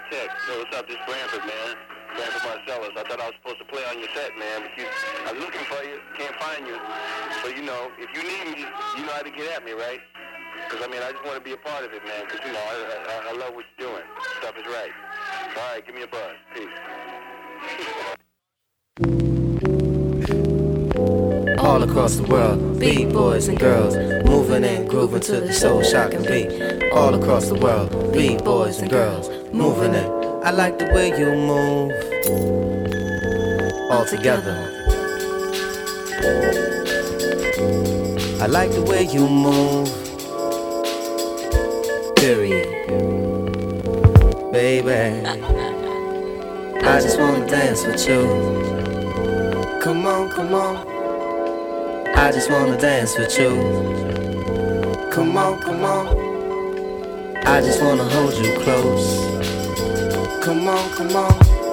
text. So what's up? This Branford, man. Branford Marcellus. I thought I was supposed to play on your set, man, but I was looking for you. Can't find you. So, you know, if you need me, you know how to get at me, right? Because, I mean, I just want to be a part of it, man. Because, you know, I love what you're doing. Stuff is right. So, all right, give me a buzz. Peace. All across the world, beat boys and girls, moving and grooving to the soul shocking beat. All across the world, beat boys and girls, moving it. I like the way you move, all together. I like the way you move, period. Baby, I just wanna dance with you. Come on, come on. I just wanna dance with you. Come on, come on. I just wanna hold you close. Come on, come on.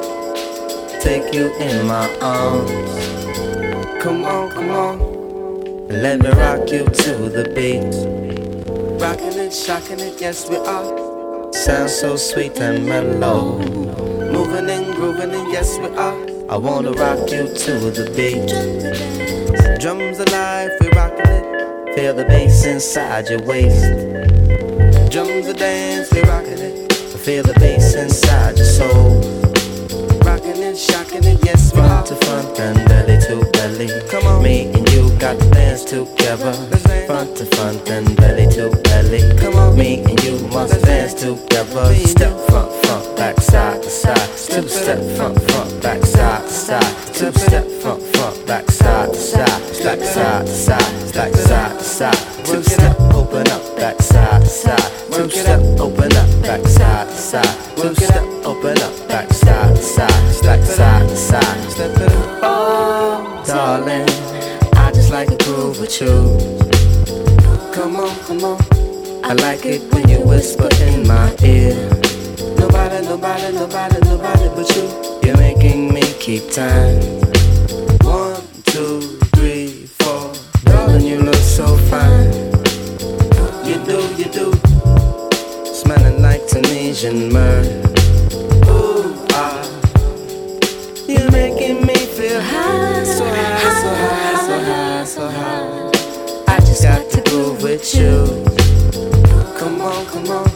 Take you in my arms. Come on, come on. Let me rock you to the beat. Rocking it, shocking it, yes we are. Sounds so sweet and mellow. Moving and grooving it, yes we are. I wanna rock you to the beat. Drums alive, we rockin' it. Feel the bass inside your waist. Drums a dance, we rockin' it. Feel the bass inside your soul. Rockin' it, shockin' it, yes we are. Front to front and belly to belly. Come on, me and you got to dance together. Front to front and belly to belly. Come on, me and you must dance together. Step front, front, back, side to side. Two step front, front, back, side to side. Two step front, front, back, side to side. Back side to side, back side to side. Two step, open up, back side to side. Two step, open up, back side to side. Two step, open up, back side to side. Back side to side. Step it up. Oh, darling, I just like to groove with you. Come on, come on. I like it when you whisper in my ear. Nobody, nobody, nobody, nobody but you. You're making me keep time. 1, 2, 3, 4. Darling, you look so fine. You do, you do. Smelling like Tunisian myrrh. Ooh, ah. You're making me feel high. So high, so high, so high, so high. I just got to groove with you. Come on, come on.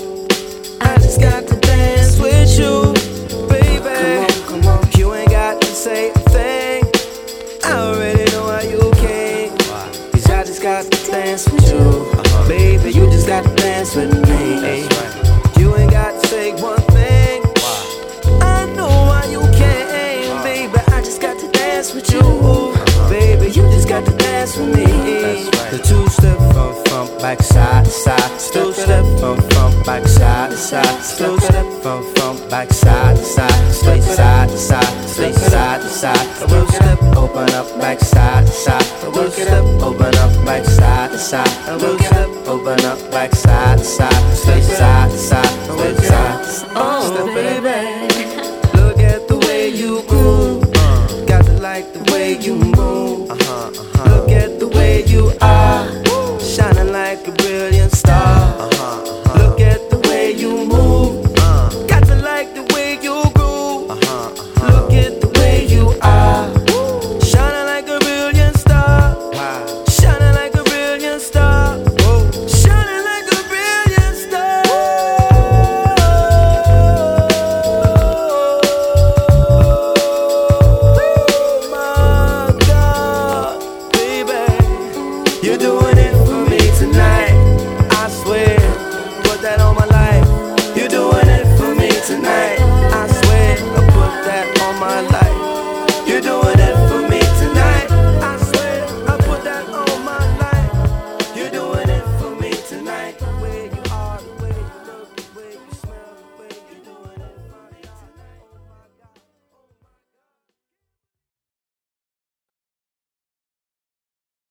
I just got to dance with you, baby. Come on, come on. You ain't got to say a thing. I already know how you came. Cause I just got to dance with you. Baby, you just got to dance with me. You ain't got to say one thing. I know why you came, baby. I just got to dance with you. Baby, you just got to dance with me. The two-step from back side to side. Two-step from back side to side. Two-step from back side to side. Straight side to side. Straight side to side. Two-step, open up back side to side. Two-step, open up back side to side. Two-step, open up back side to side. Straight side to side. Straight side to side. Oh, baby, look at the way you groove. Got to like the way you move. Look at the way you are, shining like a brilliant star. Look at the way you move. Got to like the way you groove. Look at the way you are, shining like a brilliant star. Shining like a brilliant star. Shining like a brilliant star. Oh my God, baby, you're doing it